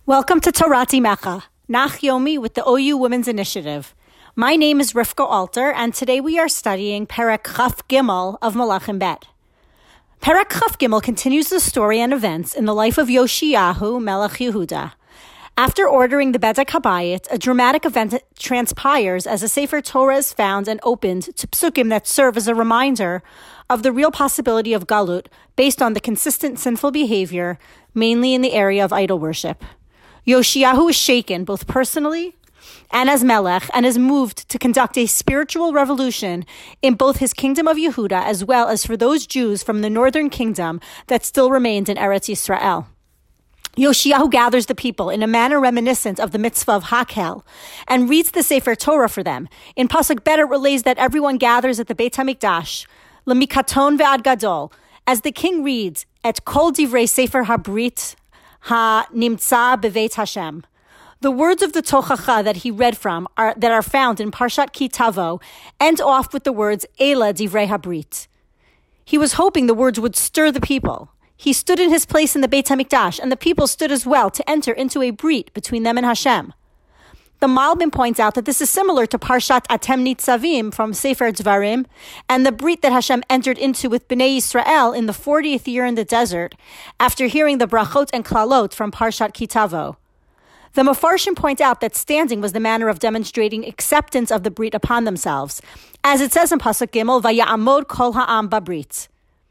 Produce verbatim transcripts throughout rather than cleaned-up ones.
Welcome to Torat Imecha, Nach Yomi with the O U Women's Initiative. My name is Rivka Alter, and today we are studying Perek Chaf Gimel of Malachim Bet. Perek Chaf Gimel continues the story and events in the life of Yoshiyahu, Melech Yehuda. After ordering the Bedek Habayit, a dramatic event transpires as a Sefer Torah is found and opened to psukim that serve as a reminder of the real possibility of Galut based on the consistent sinful behavior, mainly in the area of idol worship. Yoshiyahu is shaken both personally and as Melech, and is moved to conduct a spiritual revolution in both his kingdom of Yehuda as well as for those Jews from the northern kingdom that still remained in Eretz Yisrael. Yoshiyahu gathers the people in a manner reminiscent of the mitzvah of Hakel and reads the Sefer Torah for them. In Pasuk Bet, it relays that everyone gathers at the Beit HaMikdash, Lemikaton ve'ad gadol, as the king reads, Et kol divrei Sefer HaBrit ha-nimtza beveit Hashem. The words of the Tochacha that he read from are, that are found in Parshat Ki Tavo end off with the words Ela divrei HaBrit. He was hoping the words would stir the people. He stood in his place in the Beit HaMikdash, and the people stood as well to enter into a brit between them and Hashem. The Malbim points out that this is similar to Parshat Atem Nitzavim from Sefer Dvarim, and the brit that Hashem entered into with Bnei Yisrael in the fortieth year in the desert, after hearing the brachot and klalot from Parshat Ki Tavo. The Mefarshim point out that standing was the manner of demonstrating acceptance of the brit upon themselves, as it says in Pasuk Gimel, Vaya'amod kol ha'am babrit.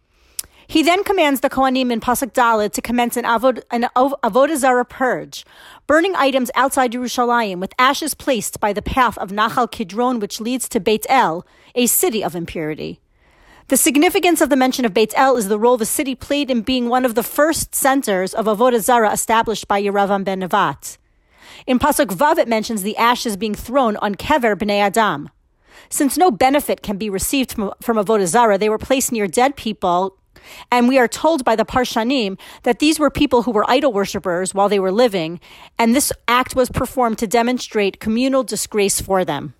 He then commands the Kohanim in Pasuk Daled to commence an, avod, an Avodah Zarah purge, burning items outside Yerushalayim with ashes placed by the path of Nachal Kidron, which leads to Beit El, a city of impurity. The significance of the mention of Beit El is the role the city played in being one of the first centers of Avodah Zarah established by Yeravam ben Nevat. In Pasuk Vav, it mentions the ashes being thrown on Kever Bnei Adam. Since no benefit can be received from, from Avodah Zarah, they were placed near dead people. And we are told by the Parshanim that these were people who were idol worshippers while they were living, and this act was performed to demonstrate communal disgrace for them.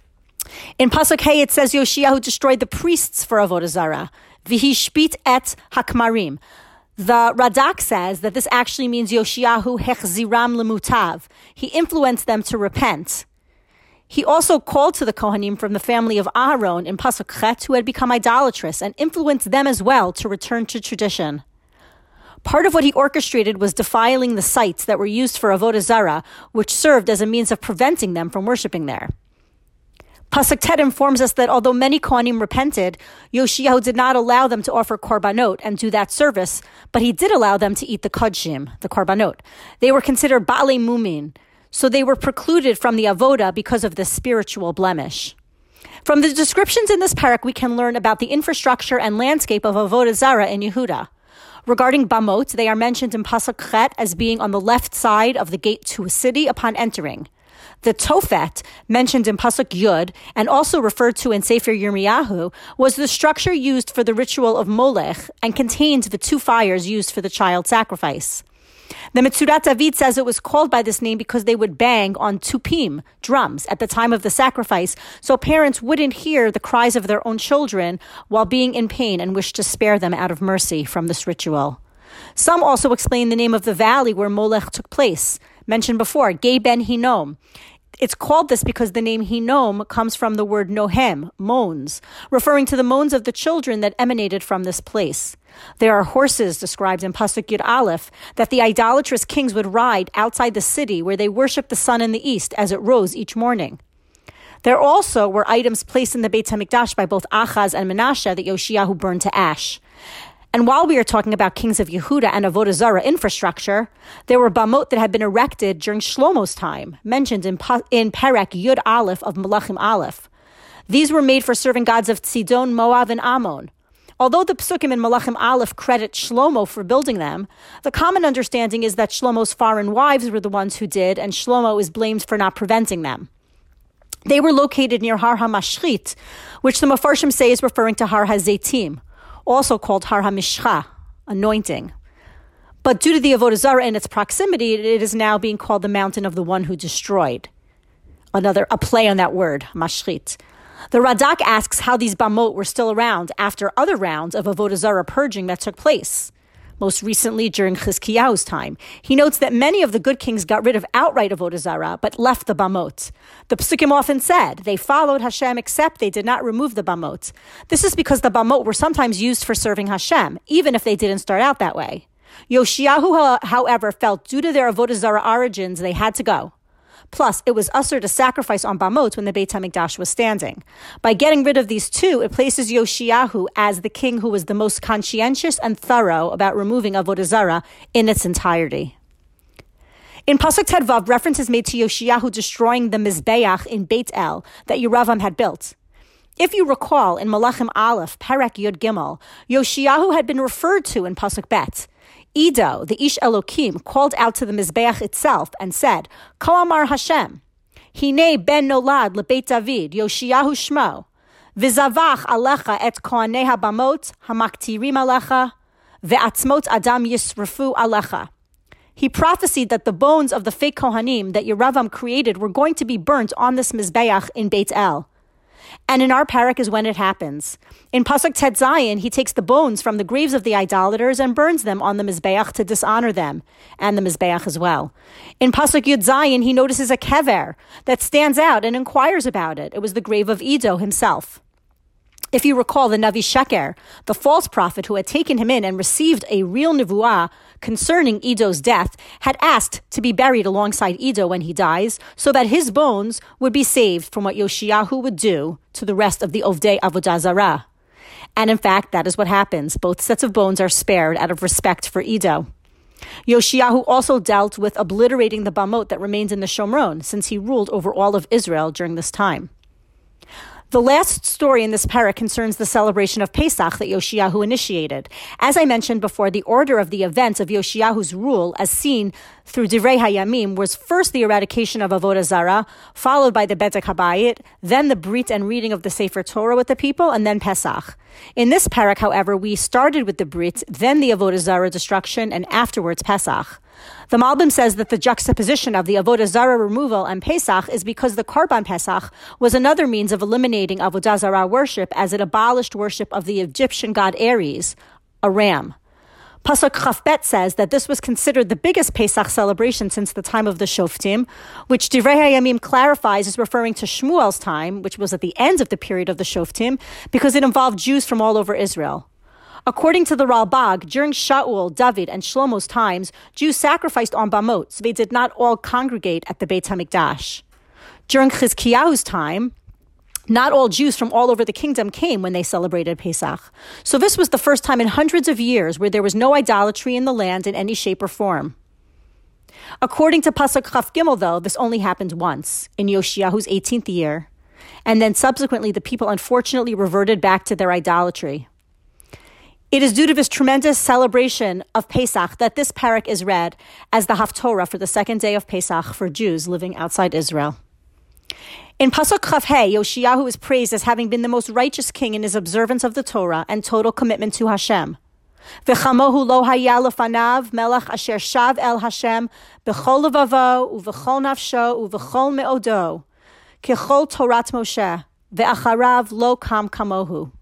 In Pasuk Hey, it says Yoshiyahu destroyed the priests for Avodah Zarah. V'hishpit et hakmarim. The Radak says that this actually means Yoshiyahu hechziram lemutav. He influenced them to repent. He also called to the Kohanim from the family of Aharon in Pasuk Chet, who had become idolatrous, and influenced them as well to return to tradition. Part of what he orchestrated was defiling the sites that were used for Avodah Zarah, which served as a means of preventing them from worshiping there. Pasuk Tet informs us that although many Kohanim repented, Yoshiyahu did not allow them to offer korbanot and do that service, but he did allow them to eat the kodshim, the korbanot. They were considered ba'alei mumin, so they were precluded from the avoda because of this spiritual blemish. From the descriptions in this parak, we can learn about the infrastructure and landscape of Avodah Zarah in Yehuda. Regarding bamot, they are mentioned in Pasuk Chet as being on the left side of the gate to a city upon entering. The Tofet, mentioned in Pasuk Yud, and also referred to in Sefer Yirmiyahu, was the structure used for the ritual of Molech and contained the two fires used for the child sacrifice. The Metzudat David says it was called by this name because they would bang on tupim, drums, at the time of the sacrifice, so parents wouldn't hear the cries of their own children while being in pain and wished to spare them out of mercy from this ritual. Some also explain the name of the valley where Molech took place, mentioned before, Gei Ben Hinnom. It's called this because the name Hinnom comes from the word nohem, moans, referring to the moans of the children that emanated from this place. There are horses described in Pasuk Yud Aleph that the idolatrous kings would ride outside the city where they worshipped the sun in the east as it rose each morning. There also were items placed in the Beit HaMikdash by both Achaz and Menashe that Yoshiyahu burned to ash. And while we are talking about kings of Yehuda and Avodah Zarah infrastructure, there were bamot that had been erected during Shlomo's time, mentioned in, in Perek Yud Aleph of Malachim Aleph. These were made for serving gods of Tzidon, Moab, and Ammon. Although the Psukim in Malachim Aleph credit Shlomo for building them, the common understanding is that Shlomo's foreign wives were the ones who did, and Shlomo is blamed for not preventing them. They were located near Har HaMashchit, which the Mefarshim say is referring to Har HaZeitim, also called Har HaMishcha, anointing. But due to the Avodah Zarah and its proximity, it is now being called the mountain of the one who destroyed. Another, a play on that word, Mashchit. The Radak asks how these bamot were still around after other rounds of Avodah Zarah purging that took place. most recently during Chizkiyahu's time. He notes that many of the good kings got rid of outright avodah zarah, but left the bamot. The Psukim often said they followed Hashem, except they did not remove the bamot. This is because the bamot were sometimes used for serving Hashem, even if they didn't start out that way. Yoshiyahu, however, felt due to their avodah zarah origins, they had to go. Plus, it was usher to sacrifice on bamot when the Beit HaMikdash was standing. By getting rid of these two, it places Yoshiyahu as the king who was the most conscientious and thorough about removing avodah zarah in its entirety. In Pasuk Tedvav, reference is made to Yoshiyahu destroying the Mizbeach in Beit El that Yeravam had built. If you recall, in Malachim Aleph, Perek Yud Gimel, Yoshiyahu had been referred to in Pasuk Bet. Edo, the Ish Elokim, called out to the Mizbeach itself and said, Ko Amar Hashem, Hine ben nolad lebeit David, Yoshiyahu Shmo, V'zavach alecha et kohanei habamot, hamaktirim alecha, ve'atzmot adam yisrafu alecha. He prophesied that the bones of the fake Kohanim that Yeravam created were going to be burnt on this Mizbeach in Beit El. And in our parak is when it happens. In Pasuk Tet Zayin, he takes the bones from the graves of the idolaters and burns them on the Mizbeach to dishonor them, and the Mizbeach as well. In Pasuk Yud Zayin, he notices a kever that stands out and inquires about it. It was the grave of Edo himself. If you recall, the Navi Sheker, the false prophet who had taken him in and received a real nevuah concerning Edo's death, had asked to be buried alongside Edo when he dies, so that his bones would be saved from what Yoshiyahu would do to the rest of the Ovdei Avodah Zarah. And in fact, that is what happens. Both sets of bones are spared out of respect for Edo. Yoshiyahu also dealt with obliterating the bamot that remained in the Shomron, since he ruled over all of Israel during this time. The last story in this parak concerns the celebration of Pesach that Yoshiyahu initiated. As I mentioned before, the order of the events of Yoshiyahu's rule, as seen through Divrei Hayamim, was first the eradication of Avodah Zarah, followed by the Bedek Habayit, then the Brit and reading of the Sefer Torah with the people, and then Pesach. In this parak, however, we started with the Brit, then the Avodah Zarah destruction, and afterwards Pesach. The Malbim says that the juxtaposition of the Avodah Zarah removal and Pesach is because the Korban Pesach was another means of eliminating Avodah Zarah worship, as it abolished worship of the Egyptian god Ares, a ram. Pasuk Chafbet says that this was considered the biggest Pesach celebration since the time of the Shoftim, which Divrei Hayamim clarifies is referring to Shmuel's time, which was at the end of the period of the Shoftim, because it involved Jews from all over Israel. According to the Ralbag, during Shaul, David, and Shlomo's times, Jews sacrificed on bamot, so they did not all congregate at the Beit HaMikdash. During Chizkiyahu's time, not all Jews from all over the kingdom came when they celebrated Pesach. So this was the first time in hundreds of years where there was no idolatry in the land in any shape or form. According to Pasuk Chaf Gimel, though, this only happened once, in Yoshiyahu's eighteenth year, and then subsequently the people unfortunately reverted back to their idolatry. It is due to this tremendous celebration of Pesach that this parak is read as the Haftorah for the second day of Pesach for Jews living outside Israel. In Pasuk Chaf Hey, Yoshiyahu is praised as having been the most righteous king in his observance of the Torah and total commitment to Hashem. V'chamohu lo haya lefanav melech asher shav el Hashem b'chol levavo u'v'chol nafsho u'v'chol me'odo kechol Torat Moshe ve'acharav lo kam kamohu.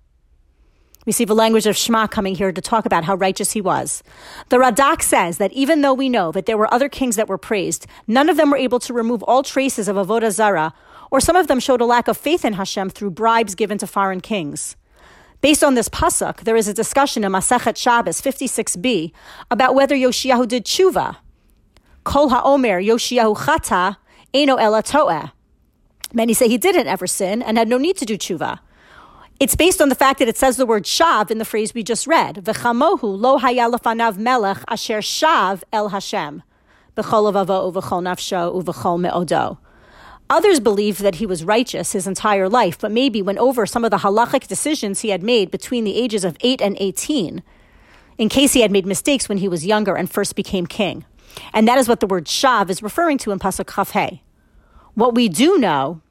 We see the language of Shema coming here to talk about how righteous he was. The Radak says that even though we know that there were other kings that were praised, none of them were able to remove all traces of Avodah Zarah, or some of them showed a lack of faith in Hashem through bribes given to foreign kings. Based on this pasuk, there is a discussion in Masechet Shabbos fifty-six b about whether Yoshiyahu did tshuva. Kol ha'omer Yoshiyahu chata eino ela to'eh. Many say he didn't ever sin and had no need to do tshuva. It's based on the fact that it says the word shav in the phrase we just read. V'chamohu lo haya lefanav melech asher shav el Hashem. B'chol levavo u'v'chol nafsho u'v'chol me'odo. Others believe that he was righteous his entire life, but maybe went over some of the halachic decisions he had made between the ages of eight and eighteen, in case he had made mistakes when he was younger and first became king. And that is what the word shav is referring to in Pasuk Chaf Hey. What we do know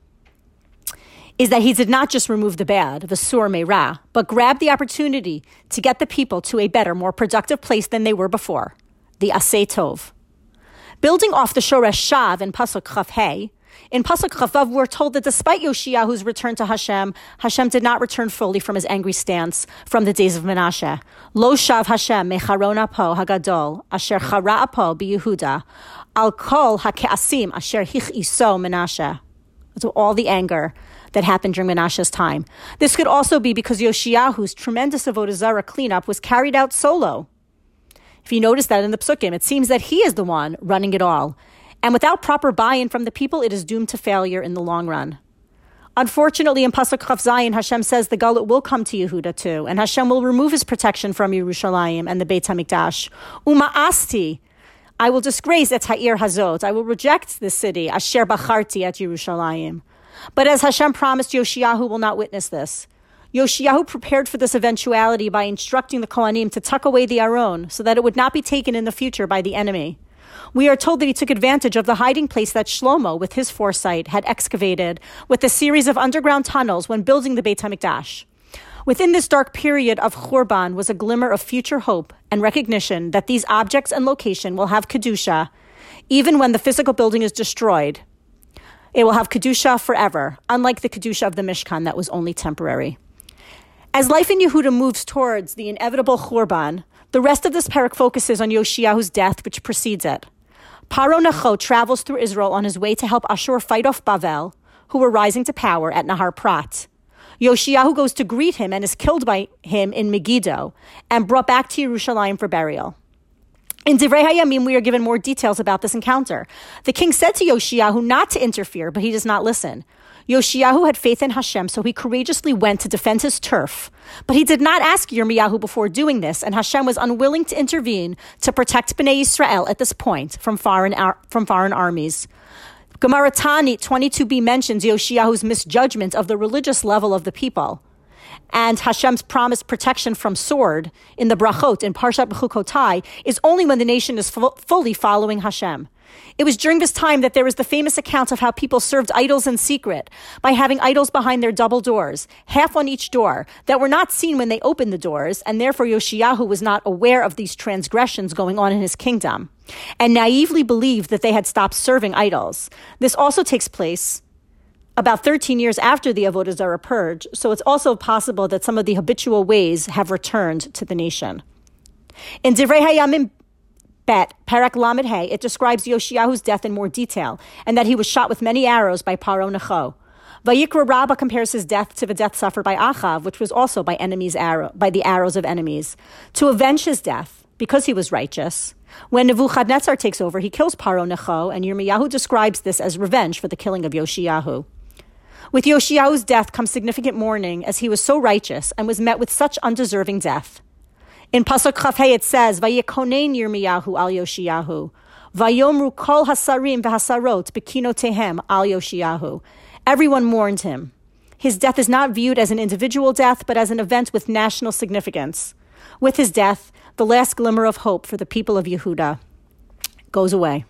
is that he did not just remove the bad, the sur me'ra, but grabbed the opportunity to get the people to a better, more productive place than they were before, the asay tov. Building off the shoresh shav in Pasuk Chaf Hey, In Pasuk Chavav, we're told that despite Yoshiyahu's return to Hashem, Hashem did not return fully from his angry stance from the days of Menashe. Lo shav Hashem mecharon apo hagadol asher chara apo biYehuda al kol hakeasim asher hichiso Menashe. So all the anger that happened during Menashe's time. This could also be because Yoshiyahu's tremendous Avodah Zarah cleanup was carried out solo. If you notice that in the Psukim, it seems that he is the one running it all. And without proper buy-in from the people, it is doomed to failure in the long run. Unfortunately, in Pasuk Chaf Zayin, Hashem says the Galut will come to Yehuda too, and Hashem will remove his protection from Yerushalayim and the Beit HaMikdash. Uma'asti, I will disgrace et ha'ir hazot. I will reject this city, asher bacharti at Yerushalayim. But as Hashem promised, Yoshiyahu will not witness this. Yoshiyahu prepared for this eventuality by instructing the Kohanim to tuck away the Aron so that it would not be taken in the future by the enemy. We are told that he took advantage of the hiding place that Shlomo, with his foresight, had excavated with a series of underground tunnels when building the Beit HaMikdash. Within this dark period of Churban was a glimmer of future hope and recognition that these objects and location will have Kedusha, even when the physical building is destroyed. It will have Kedusha forever, unlike the Kedusha of the Mishkan that was only temporary. As life in Yehuda moves towards the inevitable Churban, the rest of this parak focuses on Yoshiyahu's death, which precedes it. Paro Necho travels through Israel on his way to help Ashur fight off Bavel, who were rising to power at Nahar Prat. Yoshiyahu goes to greet him and is killed by him in Megiddo and brought back to Yerushalayim for burial. In Divrei Hayamim, we are given more details about this encounter. The king said to Yoshiyahu not to interfere, but he does not listen. Yoshiyahu had faith in Hashem, so he courageously went to defend his turf. But he did not ask Yirmiyahu before doing this, and Hashem was unwilling to intervene to protect Bnei Yisrael at this point from foreign ar- from foreign armies. Gemara Tani twenty-two b mentions Yoshiyahu's misjudgment of the religious level of the people, and Hashem's promised protection from sword in the brachot in Parshat Bechukotai is only when the nation is fu- fully following Hashem. It was during this time that there was the famous account of how people served idols in secret by having idols behind their double doors, half on each door, that were not seen when they opened the doors, and therefore Yoshiyahu was not aware of these transgressions going on in his kingdom, and naively believed that they had stopped serving idols. This also takes place about thirteen years after the Avodah Zarah purge, so it's also possible that some of the habitual ways have returned to the nation. In Divrei Hayamim Bet, Perek Lamed Hey, it describes Yoshiyahu's death in more detail, and that he was shot with many arrows by Paro Necho. Vayikra Rabbah compares his death to the death suffered by Achav, which was also by enemies' arrow, by the arrows of enemies. To avenge his death, because he was righteous, when Nebuchadnezzar takes over, he kills Paro Necho, and Yirmiyahu describes this as revenge for the killing of Yoshiyahu. With Yoshiyahu's death comes significant mourning, as he was so righteous and was met with such undeserving death. In Pasuk Chafhei it says, Vayikonein Yirmiyahu al Yoshiyahu, Vayomru kol hasarim v'hasarot bekinotehem al Yoshiyahu. Everyone mourned him. His death is not viewed as an individual death, but as an event with national significance. With his death, the last glimmer of hope for the people of Yehuda goes away.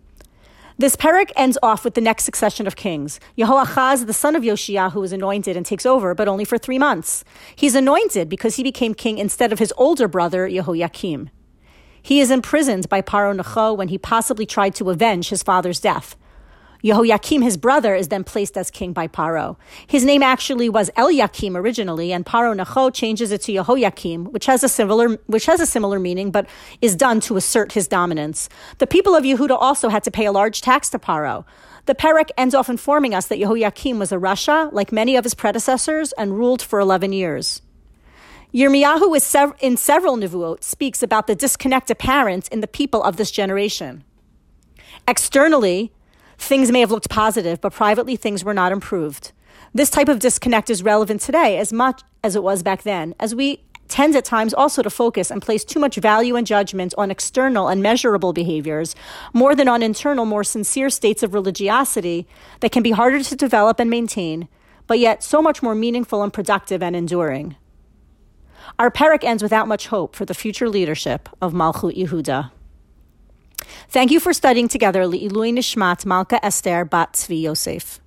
This parak ends off with the next succession of kings. Yehoachaz, the son of Yoshiyahu, is anointed and takes over, but only for three months. He's anointed because he became king instead of his older brother, Yehoyakim. He is imprisoned by Paro Necho when he possibly tried to avenge his father's death. Yehoyakim, his brother, is then placed as king by Paro. His name actually was Eliakim originally, and Paro Necho changes it to Yehoyakim, which has a similar which has a similar meaning, but is done to assert his dominance. The people of Yehuda also had to pay a large tax to Paro. The Perek ends off informing us that Yehoyakim was a rasha, like many of his predecessors, and ruled for eleven years. Yirmiyahu is sev- in several nevuot speaks about the disconnect apparent in the people of this generation. Externally, things may have looked positive, but privately things were not improved. This type of disconnect is relevant today as much as it was back then, as we tend at times also to focus and place too much value and judgment on external and measurable behaviors, more than on internal, more sincere states of religiosity that can be harder to develop and maintain, but yet so much more meaningful and productive and enduring. Our parak ends without much hope for the future leadership of Malchut Yehuda. Thank you for studying together Li'ilui Nishmat Malka Esther Bat Tzvi Yosef.